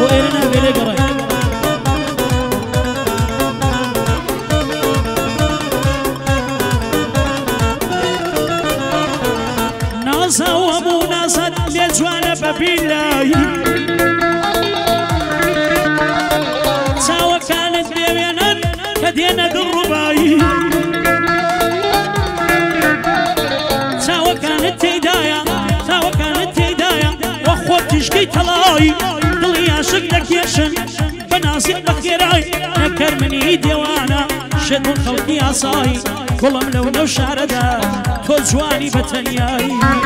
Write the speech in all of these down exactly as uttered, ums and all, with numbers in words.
وإيرنا بيلي قرأي ناسا وابو ناسا لجوانا ببيلاي ساوى كانت بيبينا كدينا درباي ساوى كانت تيدايا ساوى كانت تيدايا واخوات تشكي تلاي ضلي عاشق لك يشن بناسي بخيراي نكر من ايدي وانا شد من خلقي عصاي كلهم لو شاردا كل جواني بتنياي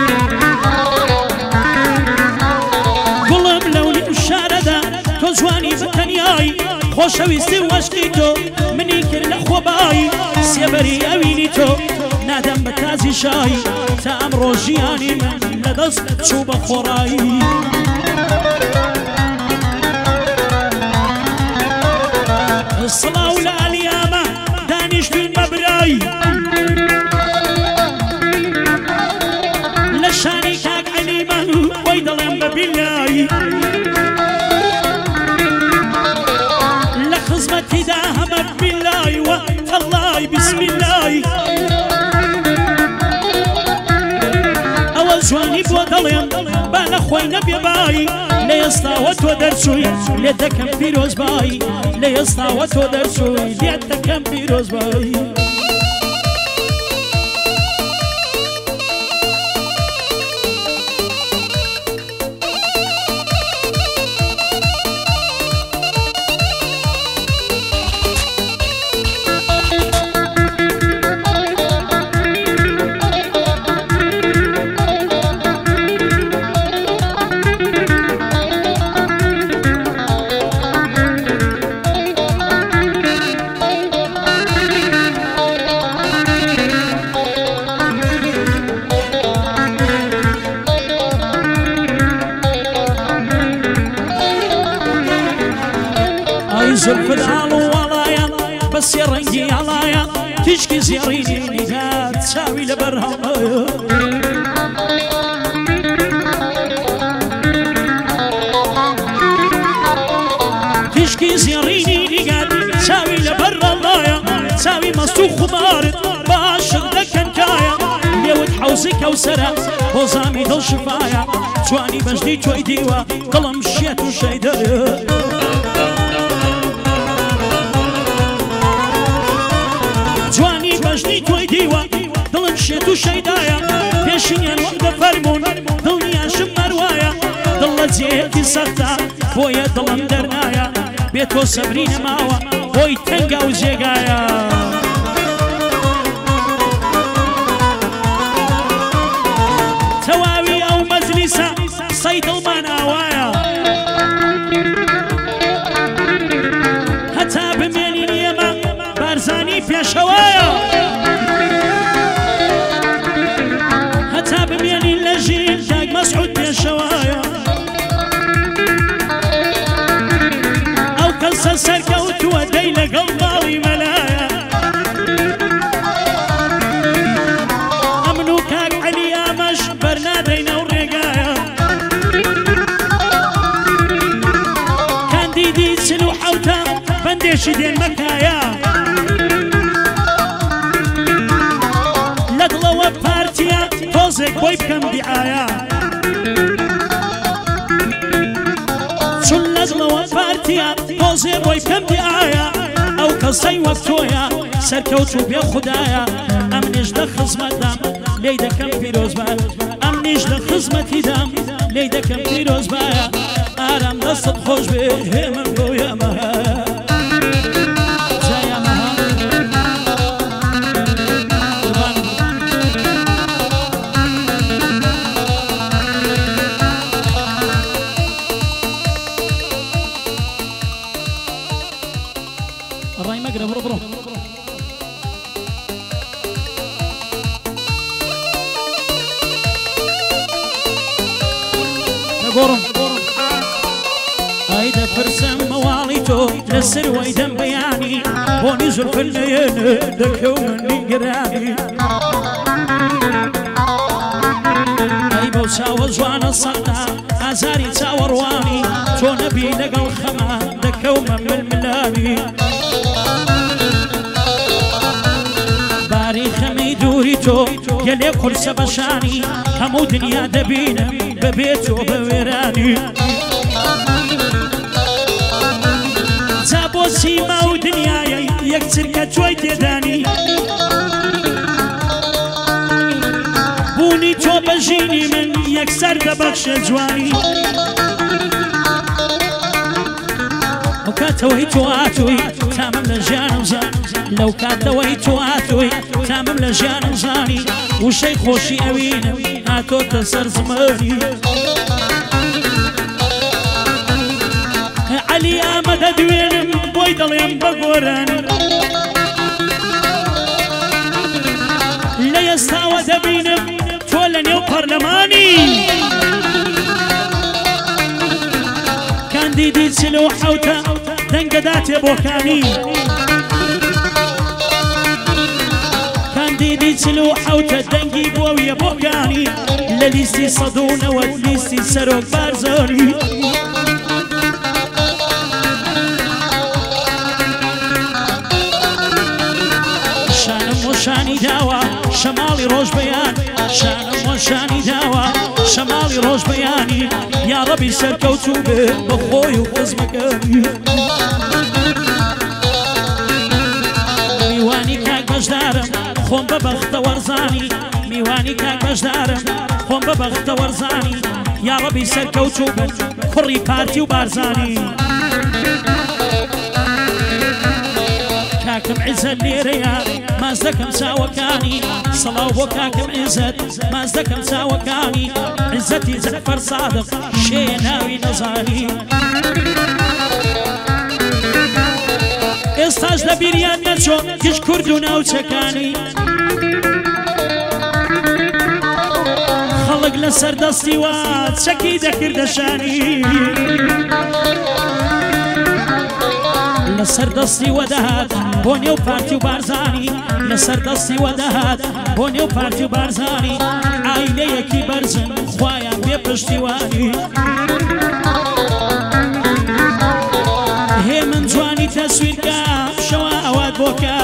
كلهم لو شاردا كل جواني بتنياي خوشويستي واشقيتو مني كر لخو باي سيبري اوينيتو نادم بتازي شاي تام روجياني من لدس شوب خوراي الصلاة والعليامة دانش في المبراي لشاني كاك عليمة ويدلم ببلاي لخزمتي داهمت بالله والله بسم الله أول جواني بودلين بالا خوينا بيباي ليستاوت ودرسوي ليدكم بيروز باي ليستاوت ودرسوي ليدكم بيروز باي زلف العالو ولايا بس يا رنجي علايا تشكي زياريني نهات تساوي لبرها تشكي زياريني نهات تساوي لبرها الله تساوي مستوخ خمارت باشق دكن كايا ليوت حوزي كوسرة وزامي دل شفايا جواني بجدي توي ديوا قلم شيت وشيدايا جواني بجني توي ديوا دلم شيتو شيدايا بيشين وقت فرمون دلنيا شمر وايا دل زيتي سختا بويا دلم درنايا بيتو صبرين ماوا بوي تنقا وزيقايا تواوي او مجلسة صيد المناوايا هتا بميلين يما بارزاني بيشوايا هتا بميلين لجين داق مسعود بيشوايا او كلسة سرقوت ودي لقلبالي ملايا امنو كاك عليا مش برنادينا ورقايا كان ديدي سلو حوتا بنديش دين مكايا لقلوة بارتيا توزك بوي بكم دعايا شو لقلوة بارتيا توزك بوي بكم دعايا او كالصي وفتويا سركوتو بيا خدايا امنيش دا خزمة دام ليدا كم فيروز بايا امنيش دا خزمة دام ليدا كم فيروز بايا ارام دست خوش بيه من بويا مهايا الراي مقرب برو برو قرم هيدا فرسم مواليتو للسر ويدم بياني هوني زلف الليل دكو مني قراني هيبو لەو چاوە جوانە سەقا ئازاری چاوەڕوانی تۆ نەبی لەگەڵ خەما دەکەومە ململاوی باری خەمی دووری تۆ گەلێ قورسە بەشانی هەموو دنیا دەبینم بەبێ تۆ بە وێرانی جا بۆ سیما و دنیای یەکتر کە تۆی تێدانی بوونی تۆ بەژینی من یەکسەر دەبەخشە جوانی ئەو کاتەوەی تۆ ئاتووی تامم لە ژیانم زان لەو کاتەوەی تۆ ئاتووی تامم لە ژیانم زانی وشەی خۆشی ئەوینم هاتۆتە سەر زمانی عەلی ئامەدە دوێنم بۆی دەڵێم بە گۆرانی لە ئێستاوە دەبینم تۆ لە نێو پەرلەمانی کاندیدی چل و حەوتە دەنگەداتێ بۆکانی کاندیدی چل و حەوتە دەنگی بۆویە بۆکانی لە لیستی سەد و نەوەت لیستی سەرۆک بارزۆری شانم و شانی داوە شەماڵی ڕۆژبەیان شانم و شانی داوە شەماڵی ڕۆژبەیانی یا ڕەبی سەرکەوتوو بێ بە خۆی و خزمەکەی میوانی کاک بەشدارم خۆم بە بەختە وەرزانی میوانی کاک بەشدارم خۆم بە بەختە وەرزانی یا ڕەبی سەرکەوتوو بن کوڕی پارتی و بارزانی کاکم عیزەت لێرەیە ماز دەکەم چاوەکانی سەڵاو بۆ کاکم عیزەت ماز دەکەم چاوەکانی عیزەتی جەعفەر سادق شێیە ناوی نەزانی ئێستاش لە بیریان نەچۆ گشت کورد و ناوچەکانی خەڵک لەسەر دەستی وا چەکی دەکردەشانی لەسەر دەستی وەدەهات بۆ نێو پارتی و بارزانی لەسەر دەستی وەدەهات بۆ نێو پارتی و بارزانی ئایلەیەکی بەرزن خوایان بێ پشتیوانی هێ من جوانی تەسویرکە شەوە ئەوات بۆکە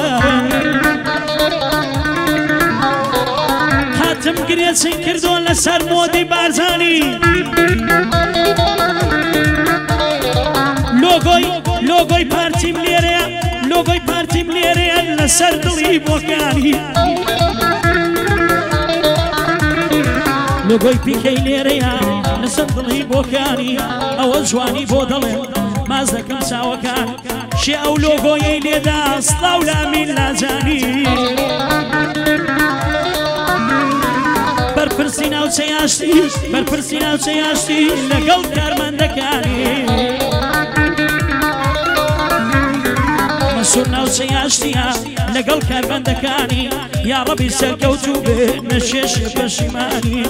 هاتم گرێچین کردۆ لەسەر مۆدی بارزانی لۆگۆی لۆگۆی پارتیم لێرەیە لۆگۆی پارتیم لێرەیە لەسەر دڵی بۆکانی لۆگۆی پیکەی لێرەیە لەسەر دڵی بۆکانی ئەوە جوانی بۆ دەڵێم ماز دەکەم چاوەکان شێ ئەو لۆگۆیەی لێدا سڵاو لامین لاجانی بەرپرسی ناوچەی ئاشتی بەرپرسی ناوچەی ئاشتی لەگەڵ کارمەندەکانی مەسوول ناوچەی ئاشتیە لەگەڵ کارمەندەکانی یا ڕەبی سەرکەوتوو بێ نەشێشێ پەشیمانی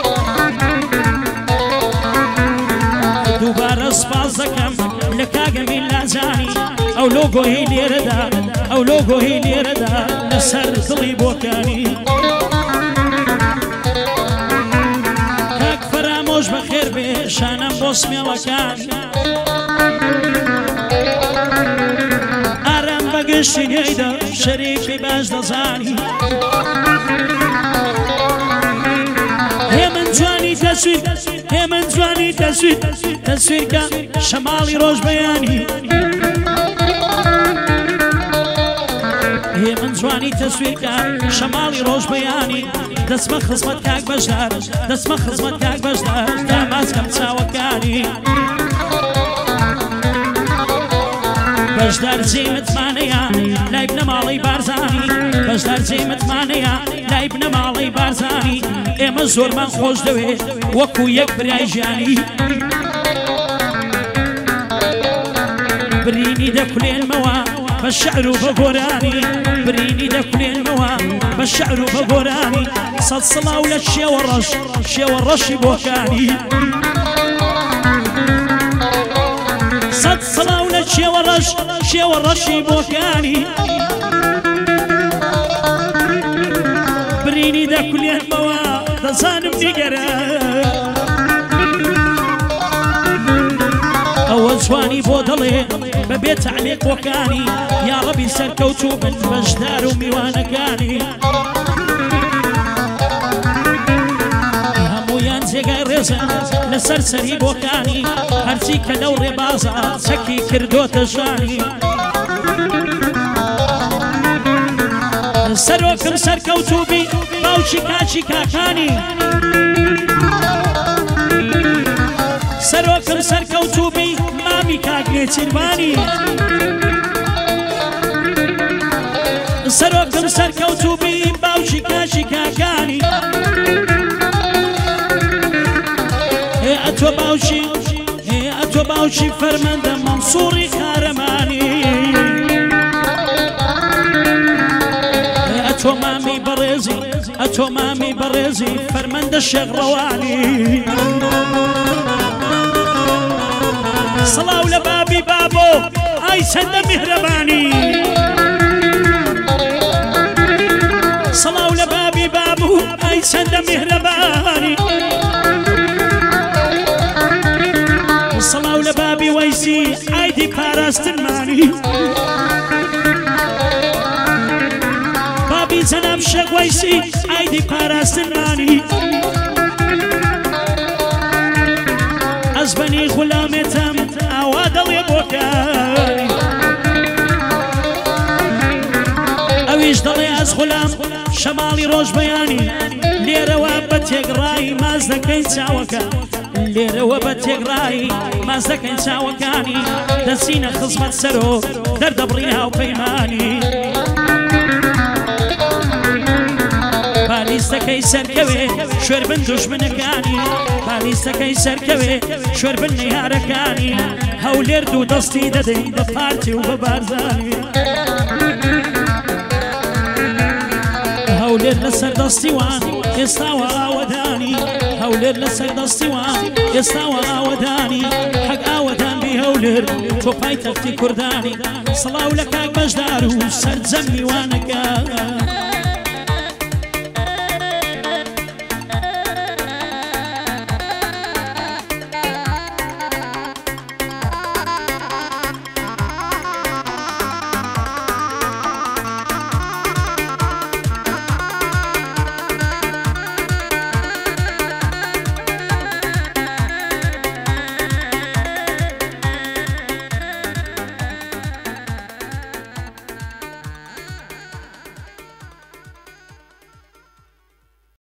دووبارە سپاس دەکەم لە کاگەمی لاجانی ئەو لۆگۆی لێرەدا ئەو لۆگۆی لێرەدا لەسەر دڵی بۆکانی کاک فەرامۆش بەخێر بێ شانەم بۆ سمێڵەکان ئارام بەگەشتی نێیدا شەریکی باش دەزانی هێمن جوانی تەسویر هێمن جوانی تەسویر تەسویرکە شەماڵی ڕۆژبەیانی هێمن جوانی تەسویرکە شەماڵی ڕۆژبەیانی دەسمە خزمەت کاک بەشدار دەسمە خزمەت کاک بەشدار دامازکەم چاوەکانی بەشدار جێی متمانەیە لای بنە ماڵی بارزانی بەشدار جێی متمانەیە لای بنە ماڵی بارزانی ئێمە زۆرمان خۆش دەوێت وەکو یەک برای ژیانی برینی دەکولێنمەوە بە شەعر و بە گۆرانی برینی دەکولێنمەوە بە شەعر و بە گۆرانی سەد سڵاو لە شێوە ڕەش شێوە ڕەشی بۆکانی سەد سڵاو لە شێوە ڕەش شێوە ڕەشی بۆکانی برینی دەکولێنمەوە دەزانم نیگەرە ئەوە جوانی بۆ دەڵێ بەبێ تعلیقۆکانی یا ڕەبی سەرکەوتوو بن بەشدار و میوانەکانی هەموویان جێگای ڕێزە لەسەر سەری بۆکانی هەرچی کە لەو ڕێبازە چەکی کردۆتە ژانی سەرۆکم سەرکەوتوبی باوکی کاچی کاکانی سەرۆکم سەرکەوتوبی مامی کاگنێ چیروانی سەرۆکم سەرکەوتوبی باوکی کاچی کاکانی ئەتۆ باوکی ئەتۆ باوکی فەرمەندە مەنسووری قارەمانی ئەتۆ مامی بەڕێزی ئەتۆ مامی بەڕێزی فەرمەندە شێخڕەوانی سڵاو لە بابی بابۆ ئای چەندە میهرەبانی سڵاو لە بابی بابوو ئای چەندە میهرەبانی سڵاو لە بابی وەیسی ئایدی پاراستنمانی بابی جەناب شێخ وەیسی ئایدی پاراستنمانی ئەزبەنی غولامێتم ئاوا دەڵێ بۆکانی ئەویش دەڵێ ئەز غولام شەماڵی ڕۆژبەیانی لێرەوە بە تێگڕایی ماز دەکەین چاوەکە لێرەوە بە تێگڕایی ماز دەکەین چاوەکانی دەچینە خزمەت سەرۆ دەردەبڕین هاوپەیمانی پالیستەکەی سەرکەوێ شوێربن دوژمنەکانی پالیستەکەی سەرکەوێ شوێربن نەیارەکانی هەولێر دوو دەستی دەدەین بە پارتی و بە بارزانی هەولێر لەسەر دەستیوان ئێستاوە ئاوەدانی هەولێر لەسەر دەستیوان ئێستاوە ئاوەدانی حەق ئاوەدان بی هەولێر تۆ پایتەختی کوردانی سڵاو لە کاک بەشدار و سەرجەم میوانەکە